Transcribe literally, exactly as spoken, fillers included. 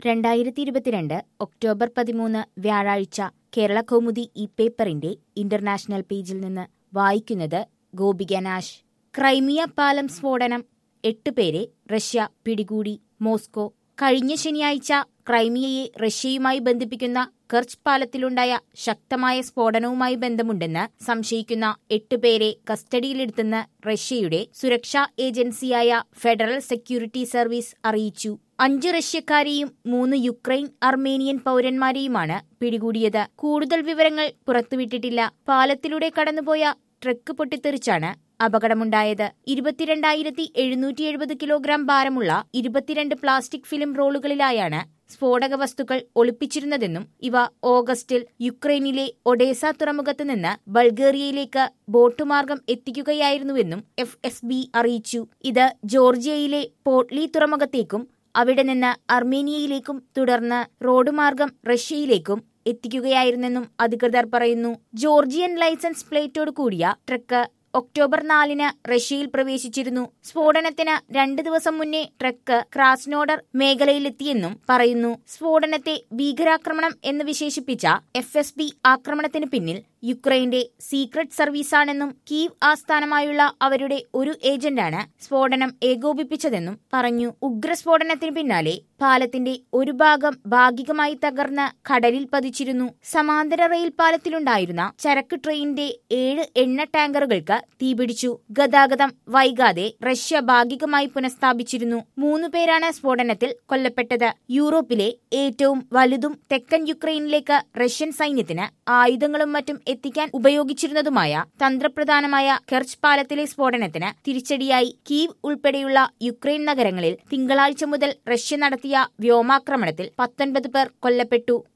രണ്ടായിരത്തി ഇരുപത്തിരണ്ട് ഒക്ടോബർ പതിമൂന്ന് വ്യാഴാഴ്ച കേരള കൗമുദി ഈ പേപ്പറിന്റെ ഇന്റർനാഷണൽ പേജിൽ നിന്ന് വായിക്കുന്നത് ഗോപിക നാഷ്. ക്രൈമിയ പാലം സ്ഫോടനം, എട്ട് പേരെ റഷ്യ പിടികൂടി. മോസ്കോ. കഴിഞ്ഞ ശനിയാഴ്ച ക്രൈമിയയെ റഷ്യയുമായി ബന്ധിപ്പിക്കുന്ന കെർച്ച് പാലത്തിലുണ്ടായ ശക്തമായ സ്ഫോടനവുമായി ബന്ധമുണ്ടെന്ന് സംശയിക്കുന്ന എട്ട് പേരെ കസ്റ്റഡിയിലെടുത്തെന്ന് റഷ്യയുടെ സുരക്ഷാ ഏജൻസിയായ ഫെഡറൽ സെക്യൂരിറ്റി സർവീസ് അറിയിച്ചു. അഞ്ച് റഷ്യക്കാരെയും മൂന്ന് യുക്രൈൻ അർമേനിയൻ പൗരന്മാരെയുമാണ് പിടികൂടിയത്. കൂടുതൽ വിവരങ്ങൾ പുറത്തുവിട്ടിട്ടില്ല. പാലത്തിലൂടെ കടന്നുപോയ ട്രക്ക് പൊട്ടിത്തെറിച്ചാണ് അപകടമുണ്ടായത്. ഇരുപത്തിരണ്ടായിരത്തി എഴുന്നൂറ്റി എഴുപത് കിലോഗ്രാം ഭാരമുള്ള ഇരുപത്തിരണ്ട് പ്ലാസ്റ്റിക് ഫിലിം റോളുകളിലായാണ് സ്ഫോടക വസ്തുക്കൾ ഒളിപ്പിച്ചിരുന്നതെന്നും ഇവ ഓഗസ്റ്റിൽ യുക്രൈനിലെ ഒഡേസ തുറമുഖത്ത് നിന്ന് ബൾഗേറിയയിലേക്ക് ബോട്ടുമാർഗം എത്തിക്കുകയായിരുന്നുവെന്നും എഫ് എസ് ബി അറിയിച്ചു. ഇത് ജോർജിയയിലെ പോർട്ട്ലി തുറമുഖത്തേക്കും അവിടെ നിന്ന് അർമേനിയയിലേക്കും തുടർന്ന് റോഡ് മാർഗം റഷ്യയിലേക്കും എത്തിക്കുകയായിരുന്നെന്നും അധികൃതർ പറയുന്നു. ജോർജിയൻ ലൈസൻസ് പ്ലേറ്റോട് കൂടിയ ട്രക്ക് ഒക്ടോബർ നാലിന് റഷ്യയിൽ പ്രവേശിച്ചിരുന്നു. സ്ഫോടനത്തിന് രണ്ട് ദിവസം മുന്നേ ട്രക്ക് ക്രാസ്നോഡർ മേഖലയിലെത്തിയെന്നും പറയുന്നു. സ്ഫോടനത്തെ ഭീകരാക്രമണം എന്ന് വിശേഷിപ്പിച്ച എഫ് എസ് ബി ആക്രമണത്തിന് പിന്നിൽ യുക്രൈന്റെ സീക്രട്ട് സർവീസാണെന്നും കീവ് ആസ്ഥാനമായുള്ള അവരുടെ ഒരു ഏജന്റാണ് സ്ഫോടനം ഏകോപിപ്പിച്ചതെന്നും പറഞ്ഞു. ഉഗ്രസ്ഫോടനത്തിന് പിന്നാലെ പാലത്തിന്റെ ഒരു ഭാഗം ഭാഗികമായി തകർന്ന് കടലിൽ പതിച്ചിരുന്നു. സമാന്തര റെയിൽ പാലത്തിലുണ്ടായിരുന്ന ചരക്ക് ട്രെയിനിന്റെ ഏഴ് എണ്ണ ടാങ്കറുകൾക്ക് തീപിടിച്ചു. ഗതാഗതം വൈകാതെ റഷ്യ ഭാഗികമായി പുനഃസ്ഥാപിച്ചിരുന്നു. മൂന്നു പേരാണ് സ്ഫോടനത്തിൽ കൊല്ലപ്പെട്ടത്. യൂറോപ്പിലെ ഏറ്റവും വലുതും തെക്കൻ യുക്രൈനിലേക്ക് റഷ്യൻ സൈന്യത്തിന് ആയുധങ്ങളും മറ്റും എത്തിക്കാൻ ഉപയോഗിച്ചിരുന്നതുമായ തന്ത്രപ്രധാനമായ കെർച്ച് പാലത്തിലെ സ്ഫോടനത്തിന് തിരിച്ചടിയായി കീവ് ഉൾപ്പെടെയുള്ള യുക്രൈൻ നഗരങ്ങളിൽ തിങ്കളാഴ്ച മുതൽ റഷ്യ നടത്തിയ വ്യോമാക്രമണത്തിൽ പത്തൊൻപത് പേർ കൊല്ലപ്പെട്ടു.